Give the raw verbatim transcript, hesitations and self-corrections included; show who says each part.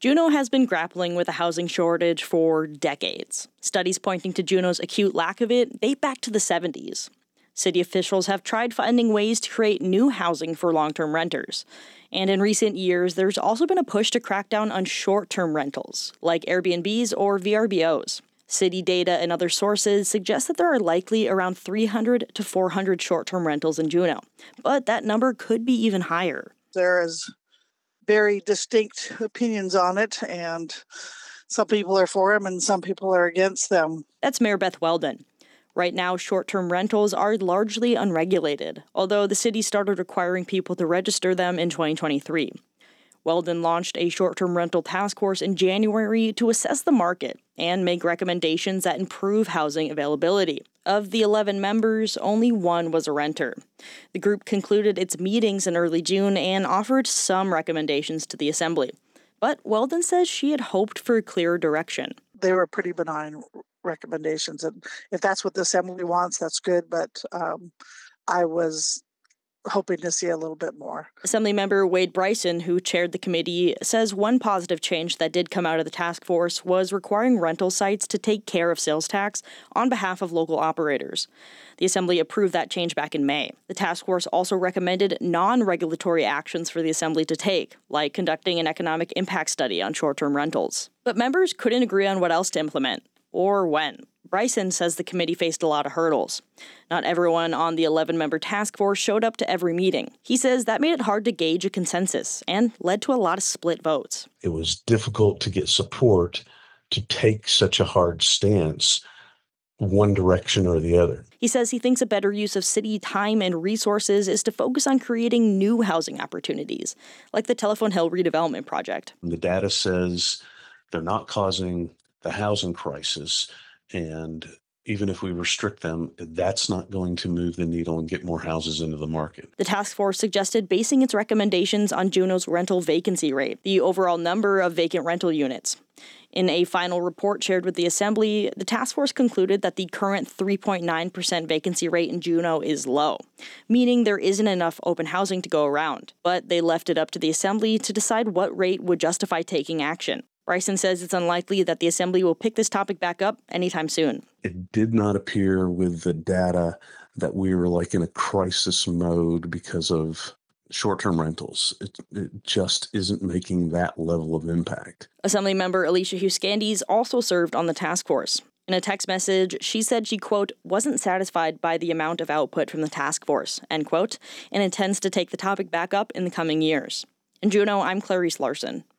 Speaker 1: Juneau has been grappling with a housing shortage for decades. Studies pointing to Juneau's acute lack of it date back to the seventies. City officials have tried finding ways to create new housing for long-term renters. And in recent years, there's also been a push to crack down on short-term rentals, like Airbnbs or V R B Os. City data and other sources suggest that there are likely around three hundred to four hundred short-term rentals in Juneau, but that number could be even higher.
Speaker 2: There is very distinct opinions on it, and some people are for them and some people are against them.
Speaker 1: That's Mayor Beth Weldon. Right now, short-term rentals are largely unregulated, although the city started requiring people to register them in twenty twenty-three. Weldon launched a short-term rental task force in January to assess the market and make recommendations that improve housing availability. Of the eleven members, only one was a renter. The group concluded its meetings in early June and offered some recommendations to the assembly. But Weldon says she had hoped for a clearer direction.
Speaker 2: They were pretty benign recommendations, and if that's what the assembly wants, that's good, but um, I was hoping to see a little bit more.
Speaker 1: Assemblymember Wade Bryson, who chaired the committee, says one positive change that did come out of the task force was requiring rental sites to take care of sales tax on behalf of local operators. The Assembly approved that change back in May. The task force also recommended non-regulatory actions for the Assembly to take, like conducting an economic impact study on short-term rentals. But members couldn't agree on what else to implement, or when. Bryson says the committee faced a lot of hurdles. Not everyone on the eleven-member task force showed up to every meeting. He says that made it hard to gauge a consensus and led to a lot of split votes.
Speaker 3: It was difficult to get support to take such a hard stance one direction or the other.
Speaker 1: He says he thinks a better use of city time and resources is to focus on creating new housing opportunities, like the Telephone Hill redevelopment project.
Speaker 3: The data says they're not causing the housing crisis. And even if we restrict them, that's not going to move the needle and get more houses into the market.
Speaker 1: The task force suggested basing its recommendations on Juneau's rental vacancy rate, the overall number of vacant rental units. In a final report shared with the Assembly, the task force concluded that the current three point nine percent vacancy rate in Juneau is low, meaning there isn't enough open housing to go around. But they left it up to the Assembly to decide what rate would justify taking action. Bryson says it's unlikely that the Assembly will pick this topic back up anytime soon.
Speaker 3: It did not appear with the data that we were like in a crisis mode because of short-term rentals. It, it just isn't making that level of impact.
Speaker 1: Assemblymember Alicia Huskandes also served on the task force. In a text message, she said she, quote, wasn't satisfied by the amount of output from the task force, end quote, and intends to take the topic back up in the coming years. In Juneau, I'm Clarice Larson.